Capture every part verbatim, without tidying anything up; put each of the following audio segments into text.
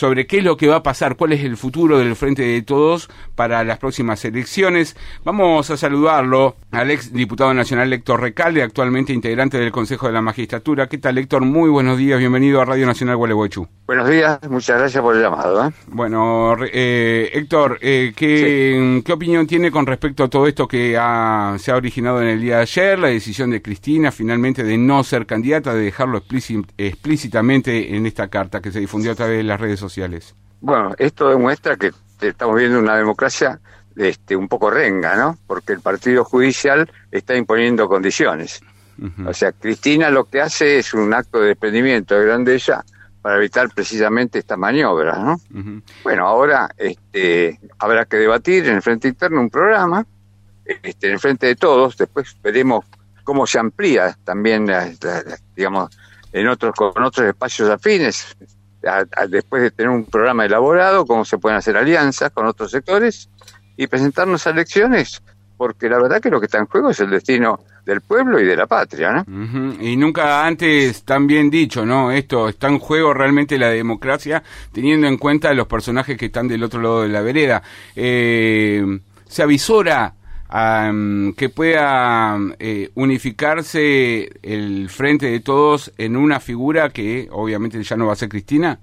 sobre qué es lo que va a pasar, cuál es el futuro del Frente de Todos para las próximas elecciones. Vamos a saludarlo al ex diputado nacional Héctor Recalde, actualmente integrante del Consejo de la Magistratura. ¿Qué tal, Héctor? Muy buenos días, bienvenido a Radio Nacional Gualeguaychú. Buenos días, muchas gracias por el llamado. ¿eh? Bueno, eh, Héctor, eh, ¿qué, sí. ¿qué opinión tiene con respecto a todo esto que ha, se ha originado en el día de ayer, la decisión de Cristina finalmente de no ser candidata, de dejarlo explícit, explícitamente en esta carta que se difundió a través de las redes sociales? Bueno, esto demuestra que estamos viendo una democracia este, un poco renga, ¿no? Porque el partido judicial está imponiendo condiciones. Uh-huh. O sea, Cristina lo que hace es un acto de desprendimiento de grandeza para evitar precisamente esta maniobra, ¿no? Uh-huh. Bueno, ahora este, habrá que debatir en el Frente Interno un programa, este, en el Frente de Todos, después veremos cómo se amplía también, la, la, la, digamos, en otros con otros espacios afines, a, a, después de tener un programa elaborado, cómo se pueden hacer alianzas con otros sectores y presentarnos a elecciones, porque la verdad que lo que está en juego es el destino del pueblo y de la patria, ¿no? Uh-huh. Y nunca antes tan bien dicho, ¿no? Esto está en juego realmente la democracia, teniendo en cuenta los personajes que están del otro lado de la vereda. Eh, se avisora um, que pueda eh, unificarse el Frente de Todos en una figura que obviamente ya no va a ser Cristina.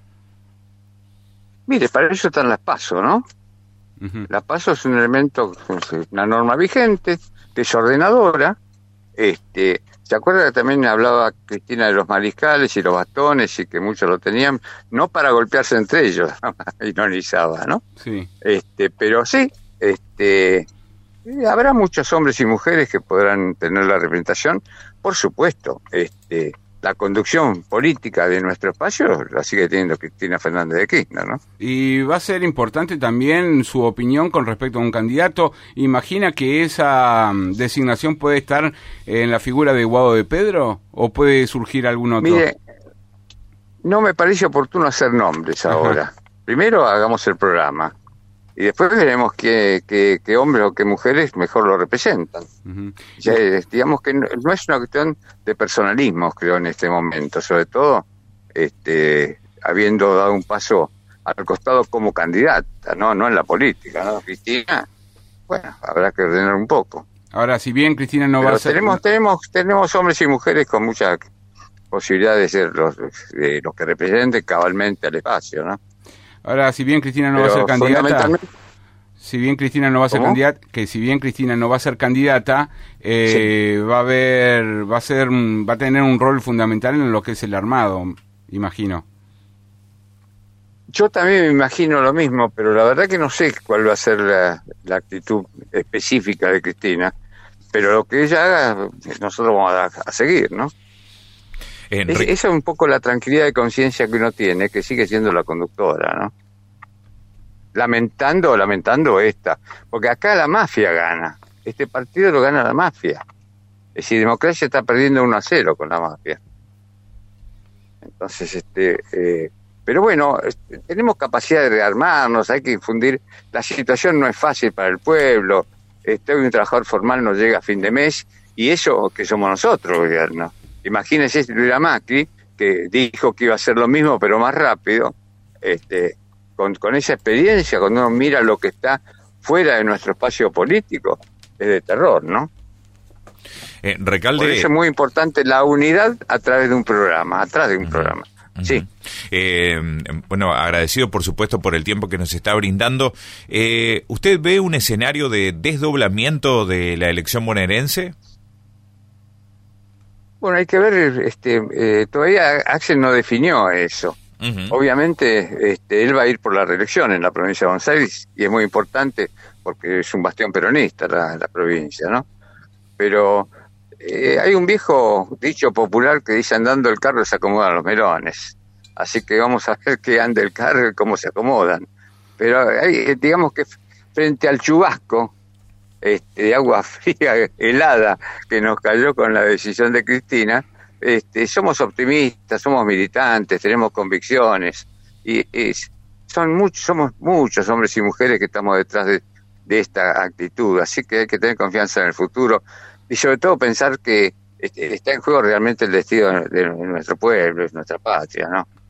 Mire, para eso están las PASO, ¿no? Uh-huh. La PASO es un elemento, una norma vigente, que es ordenadora. Este, ¿se acuerda que también hablaba Cristina de los mariscales y los bastones y que muchos lo tenían, no para golpearse entre ellos, ironizaba, ¿no? Sí. Este, pero sí, este, habrá muchos hombres y mujeres que podrán tener la representación, por supuesto. Este, la conducción política de nuestro espacio la sigue teniendo Cristina Fernández de Kirchner, ¿no? Y va a ser importante también su opinión con respecto a un candidato. ¿Imagina que esa designación puede estar en la figura de Guado de Pedro o puede surgir algún otro? Mire, no me parece oportuno hacer nombres ahora. Ajá. Primero hagamos el programa y después veremos qué, qué, qué hombres o qué mujeres mejor lo representan. Uh-huh. Ya, digamos que no, no es una cuestión de personalismo, creo, en este momento, sobre todo este, habiendo dado un paso al costado como candidata, no no en la política, ¿no? Cristina, bueno, habrá que ordenar un poco. Ahora, si bien Cristina no Pero va a ser... Tenemos, tenemos, tenemos hombres y mujeres con muchas posibilidades de ser los, de los que representen cabalmente al espacio, ¿no? Ahora, si bien Cristina no Pero va a ser candidata, si bien Cristina no va a ser candidata, que si bien Cristina no va a ser candidata, eh, sí. va a haber, va a ser, va a tener un rol fundamental en lo que es el armado, imagino. Yo también me imagino lo mismo, pero la verdad que no sé cuál va a ser la, la actitud específica de Cristina, pero lo que ella haga, nosotros vamos a, a seguir, ¿no? Es, esa es un poco la tranquilidad de conciencia que uno tiene, que sigue siendo la conductora, ¿no? Lamentando, lamentando esta, porque acá la mafia gana, este partido lo gana la mafia. Es decir, democracia está perdiendo uno a cero con la mafia. Entonces, este, eh, pero bueno, este, tenemos capacidad de rearmarnos, hay que infundir, la situación no es fácil para el pueblo, este, hoy un trabajador formal no llega a fin de mes, y eso que somos nosotros, gobierno. Imagínense si tuviera Macri, que dijo que iba a hacer lo mismo, pero más rápido, este, con, con esa experiencia, cuando uno mira lo que está fuera de nuestro espacio político, es de terror, ¿no? Eh, Recalde... Por eso es muy importante la unidad a través de un programa, atrás de un uh-huh. programa. Uh-huh. Sí. Eh, bueno, agradecido por supuesto por el tiempo que nos está brindando. Eh, ¿Usted ve un escenario de desdoblamiento de la elección bonaerense? Bueno, hay que ver, este, eh, todavía Axel no definió eso. Uh-huh. Obviamente, este, él va a ir por la reelección en la provincia de Buenos Aires y es muy importante porque es un bastión peronista la, la provincia, ¿no? Pero eh, hay un viejo dicho popular que dice: andando el carro se acomodan los melones. Así que vamos a ver qué anda el carro y cómo se acomodan. Pero hay, digamos que frente al chubasco Este, de agua fría, helada, que nos cayó con la decisión de Cristina, este, somos optimistas, somos militantes, tenemos convicciones, y, y son muchos, somos muchos hombres y mujeres que estamos detrás de, de esta actitud, así que hay que tener confianza en el futuro, y sobre todo pensar que este, está en juego realmente el destino de, de nuestro pueblo, de nuestra patria, ¿no?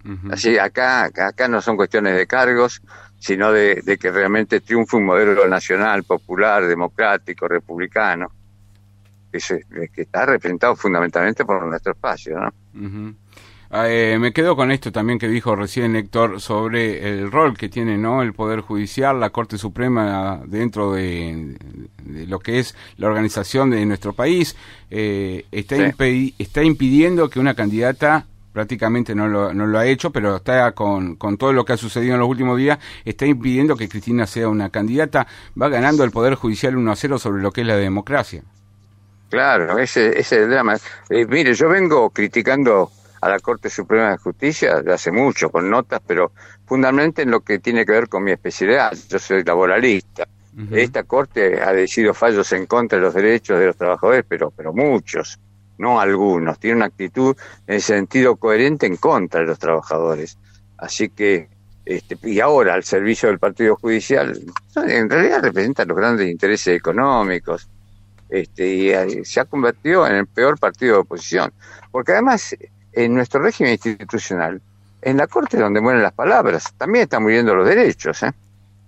Uh-huh. Así, acá, acá no son cuestiones de cargos, sino de, de que realmente triunfe un modelo nacional, popular, democrático, republicano, que, se, que está representado fundamentalmente por nuestro espacio, ¿no? Uh-huh. Eh, me quedo con esto también que dijo recién Héctor sobre el rol que tiene, ¿no?, el Poder Judicial, la Corte Suprema dentro de, de lo que es la organización de nuestro país. Eh, está, sí. impedi- está impidiendo que una candidata, prácticamente no lo, no lo ha hecho, pero está con, con todo lo que ha sucedido en los últimos días, está impidiendo que Cristina sea una candidata. Va ganando el Poder Judicial uno a cero sobre lo que es la democracia. Claro, ese, ese es el drama. Eh, mire, yo vengo criticando a la Corte Suprema de Justicia de hace mucho, con notas, pero fundamentalmente en lo que tiene que ver con mi especialidad. Yo soy laboralista. Uh-huh. Esta Corte ha decidido fallos en contra de los derechos de los trabajadores, pero, pero muchos, no algunos. Tiene una actitud en sentido coherente en contra de los trabajadores. Así que, este, y ahora al servicio del Partido Judicial, en realidad representa los grandes intereses económicos, este, y se ha convertido en el peor partido de oposición. Porque además, en nuestro régimen institucional, en la Corte es donde mueren las palabras, también están muriendo los derechos, ¿eh?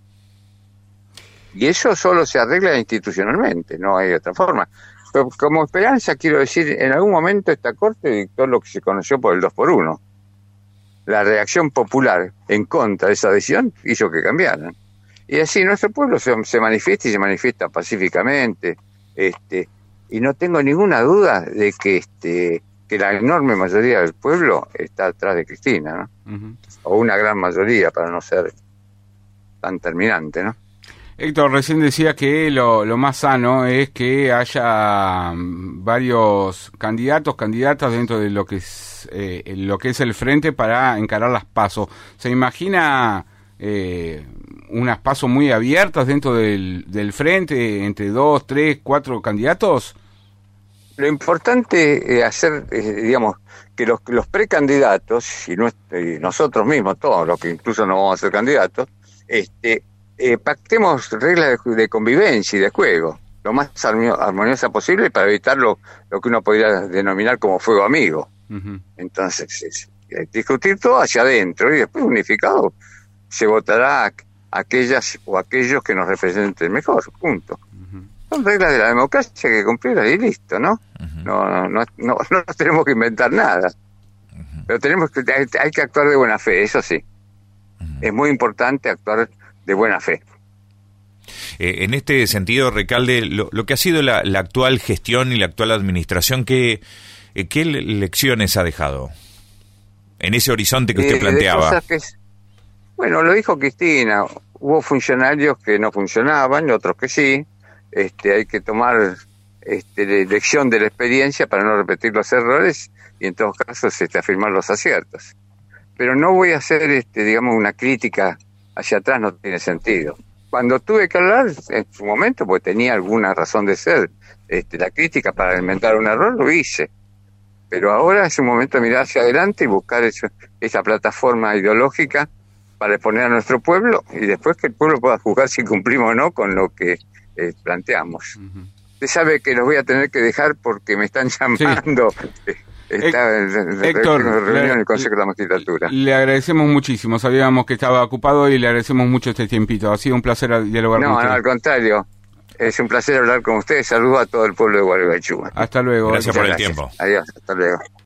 Y eso solo se arregla institucionalmente, no hay otra forma. Pero como esperanza, quiero decir, en algún momento esta Corte dictó lo que se conoció por el dos por uno. La reacción popular en contra de esa decisión hizo que cambiaran. Y así nuestro pueblo se, se manifiesta y se manifiesta pacíficamente, este, y no tengo ninguna duda de que este que la enorme mayoría del pueblo está atrás de Cristina, ¿no? Uh-huh. O una gran mayoría, para no ser tan terminante, ¿no? Héctor, recién decía que lo, lo más sano es que haya varios candidatos, candidatas dentro de lo que es eh, lo que es el frente para encarar las PASO. ¿Se imagina eh, unas PASO muy abiertas dentro del, del frente, entre dos, tres, cuatro candidatos? Lo importante es hacer, eh, digamos, que los, los precandidatos, y, nuestro, y nosotros mismos, todos los que incluso no vamos a ser candidatos, este, eh, pactemos reglas de, de convivencia y de juego, lo más armoniosa posible para evitar lo, lo que uno podría denominar como fuego amigo. Uh-huh. Entonces, es, es, discutir todo hacia adentro y después unificado se votará a aquellas o aquellos que nos representen mejor, punto. Son reglas de la democracia que cumplirlas y listo, ¿no? Uh-huh. No, no, no, no, no tenemos que inventar nada. Uh-huh. Pero tenemos que, hay, hay que actuar de buena fe, eso sí. Uh-huh. Es muy importante actuar de buena fe. Eh, en este sentido, Recalde, lo, lo que ha sido la, la actual gestión y la actual administración, ¿qué, eh, qué lecciones ha dejado en ese horizonte que usted eh, planteaba? Que es, bueno, lo dijo Cristina, hubo funcionarios que no funcionaban y otros que sí. Este, hay que tomar este, lección de la experiencia para no repetir los errores y en todos casos este, afirmar los aciertos. Pero no voy a hacer, este, digamos, una crítica hacia atrás, no tiene sentido. Cuando tuve que hablar en su momento, pues tenía alguna razón de ser, este, la crítica para inventar un error lo hice. Pero ahora es un momento de mirar hacia adelante y buscar eso, esa plataforma ideológica para exponer a nuestro pueblo y después que el pueblo pueda juzgar si cumplimos o no con lo que Eh, planteamos. Uh-huh. Usted sabe que los voy a tener que dejar porque me están llamando. Sí. Está en Héctor, reunión en el Consejo de la Magistratura. Le agradecemos muchísimo. Sabíamos que estaba ocupado y le agradecemos mucho este tiempito. Ha sido un placer dialogar no, con usted. No, al contrario. Es un placer hablar con usted. Saludos a todo el pueblo de Gualeguaychú. Hasta luego. Gracias por el gracias. tiempo. Adiós, hasta luego.